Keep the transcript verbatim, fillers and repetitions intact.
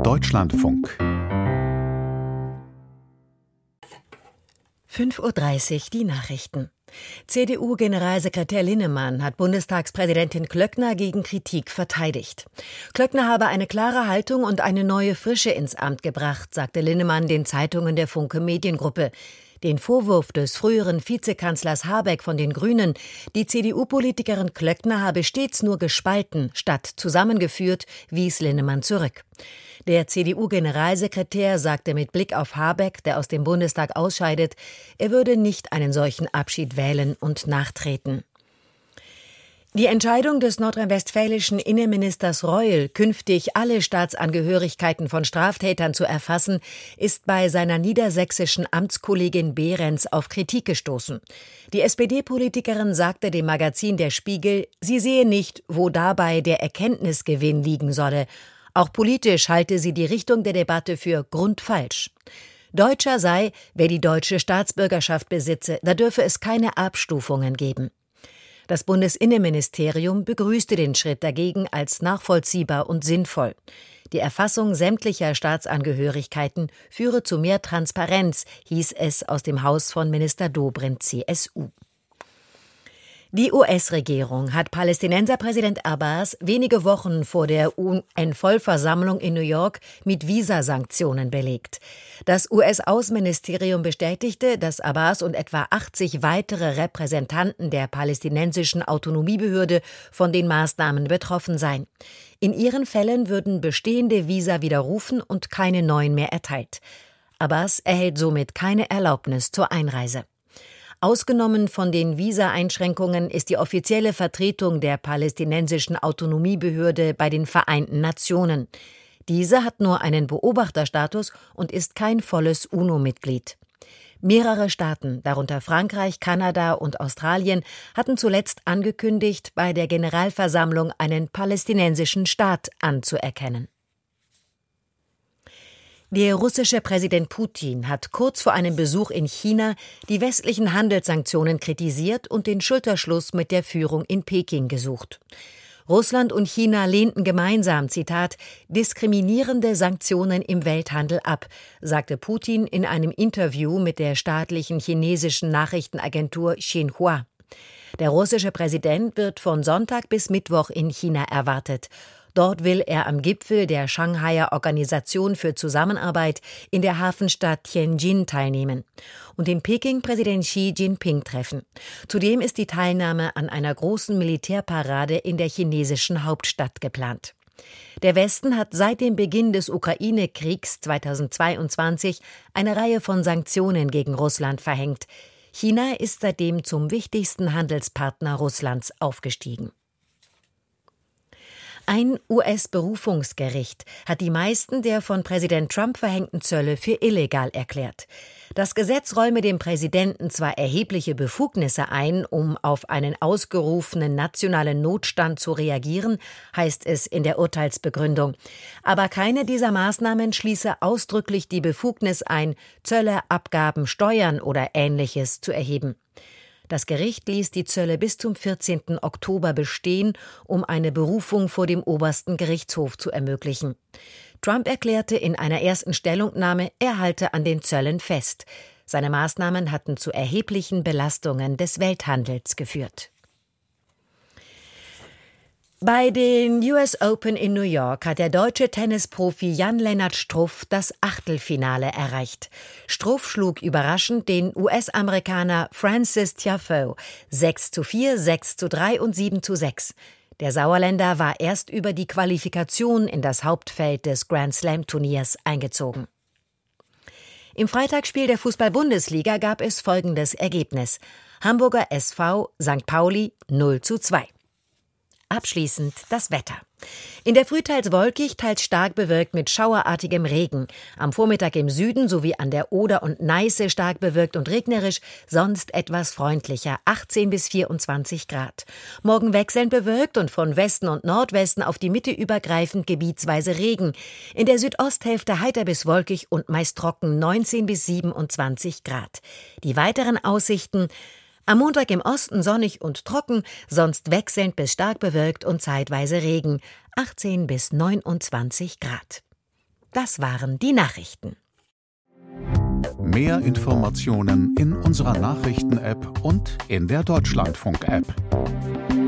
Deutschlandfunk. fünf Uhr dreißig, die Nachrichten. C D U-Generalsekretär Linnemann hat Bundestagspräsidentin Klöckner gegen Kritik verteidigt. Klöckner habe eine klare Haltung und eine neue Frische ins Amt gebracht, sagte Linnemann den Zeitungen der Funke Mediengruppe. Den Vorwurf des früheren Vizekanzlers Habeck von den Grünen, die C D U-Politikerin Klöckner habe stets nur gespalten statt zusammengeführt, wies Linnemann zurück. Der C D U-Generalsekretär sagte mit Blick auf Habeck, der aus dem Bundestag ausscheidet, er würde nicht einen solchen Abschied wählen und nachtreten. Die Entscheidung des nordrhein-westfälischen Innenministers Reul, künftig alle Staatsangehörigkeiten von Straftätern zu erfassen, ist bei seiner niedersächsischen Amtskollegin Behrens auf Kritik gestoßen. Die S P D-Politikerin sagte dem Magazin Der Spiegel, sie sehe nicht, wo dabei der Erkenntnisgewinn liegen solle. Auch politisch halte sie die Richtung der Debatte für grundfalsch. Deutscher sei, wer die deutsche Staatsbürgerschaft besitze, da dürfe es keine Abstufungen geben. Das Bundesinnenministerium begrüßte den Schritt dagegen als nachvollziehbar und sinnvoll. Die Erfassung sämtlicher Staatsangehörigkeiten führe zu mehr Transparenz, hieß es aus dem Haus von Minister Dobrindt, C S U. Die U S-Regierung hat Palästinenserpräsident Abbas wenige Wochen vor der U N-Vollversammlung in New York mit Visasanktionen belegt. Das U S-Außenministerium bestätigte, dass Abbas und etwa achtzig weitere Repräsentanten der palästinensischen Autonomiebehörde von den Maßnahmen betroffen seien. In ihren Fällen würden bestehende Visa widerrufen und keine neuen mehr erteilt. Abbas erhält somit keine Erlaubnis zur Einreise. Ausgenommen von den Visa-Einschränkungen ist die offizielle Vertretung der palästinensischen Autonomiebehörde bei den Vereinten Nationen. Diese hat nur einen Beobachterstatus und ist kein volles UNO-Mitglied. Mehrere Staaten, darunter Frankreich, Kanada und Australien, hatten zuletzt angekündigt, bei der Generalversammlung einen palästinensischen Staat anzuerkennen. Der russische Präsident Putin hat kurz vor einem Besuch in China die westlichen Handelssanktionen kritisiert und den Schulterschluss mit der Führung in Peking gesucht. Russland und China lehnten gemeinsam, Zitat, diskriminierende Sanktionen im Welthandel ab, sagte Putin in einem Interview mit der staatlichen chinesischen Nachrichtenagentur Xinhua. Der russische Präsident wird von Sonntag bis Mittwoch in China erwartet. Dort will er am Gipfel der Shanghaier Organisation für Zusammenarbeit in der Hafenstadt Tianjin teilnehmen und in Peking Präsident Xi Jinping treffen. Zudem ist die Teilnahme an einer großen Militärparade in der chinesischen Hauptstadt geplant. Der Westen hat seit dem Beginn des Ukraine-Kriegs zweitausendzweiundzwanzig eine Reihe von Sanktionen gegen Russland verhängt. China ist seitdem zum wichtigsten Handelspartner Russlands aufgestiegen. Ein U S-Berufungsgericht hat die meisten der von Präsident Trump verhängten Zölle für illegal erklärt. Das Gesetz räume dem Präsidenten zwar erhebliche Befugnisse ein, um auf einen ausgerufenen nationalen Notstand zu reagieren, heißt es in der Urteilsbegründung. Aber keine dieser Maßnahmen schließe ausdrücklich die Befugnis ein, Zölle, Abgaben, Steuern oder Ähnliches zu erheben. Das Gericht ließ die Zölle bis zum vierzehnten Oktober bestehen, um eine Berufung vor dem obersten Gerichtshof zu ermöglichen. Trump erklärte in einer ersten Stellungnahme, er halte an den Zöllen fest. Seine Maßnahmen hatten zu erheblichen Belastungen des Welthandels geführt. Bei den U S Open in New York hat der deutsche Tennisprofi Jan-Lennart Struff das Achtelfinale erreicht. Struff schlug überraschend den U S-Amerikaner Francis Tiafoe sechs zu vier, sechs zu drei und sieben zu sechs. Der Sauerländer war erst über die Qualifikation in das Hauptfeld des Grand-Slam-Turniers eingezogen. Im Freitagsspiel der Fußball-Bundesliga gab es folgendes Ergebnis: Hamburger S V Sankt Pauli null zu zwei. Abschließend das Wetter. In der Früh teils wolkig, teils stark bewölkt mit schauerartigem Regen. Am Vormittag im Süden sowie an der Oder und Neiße stark bewölkt und regnerisch, sonst etwas freundlicher, achtzehn bis vierundzwanzig Grad. Morgen wechselnd bewölkt und von Westen und Nordwesten auf die Mitte übergreifend gebietsweise Regen. In der Südosthälfte heiter bis wolkig und meist trocken, neunzehn bis siebenundzwanzig Grad. Die weiteren Aussichten: am Montag im Osten sonnig und trocken, sonst wechselnd bis stark bewölkt und zeitweise Regen, achtzehn bis neunundzwanzig Grad. Das waren die Nachrichten. Mehr Informationen in unserer Nachrichten-App und in der Deutschlandfunk-App.